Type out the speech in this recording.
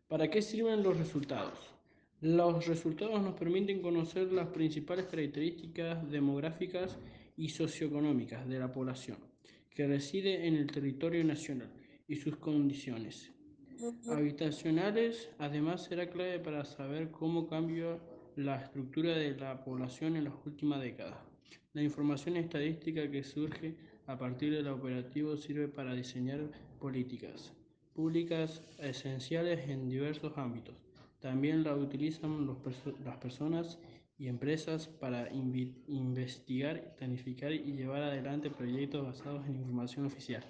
¿Para qué sirven los resultados? Los resultados nos permiten conocer las principales características demográficas y socioeconómicas de la población que reside en el territorio nacional y sus condiciones habitacionales. Además, será clave para saber cómo cambió la estructura de la población en las últimas décadas. La información estadística que surge a partir del operativo sirve para diseñar políticas públicas esenciales en diversos ámbitos. También la utilizan las personas y empresas para investigar, planificar y llevar adelante proyectos basados en información oficial.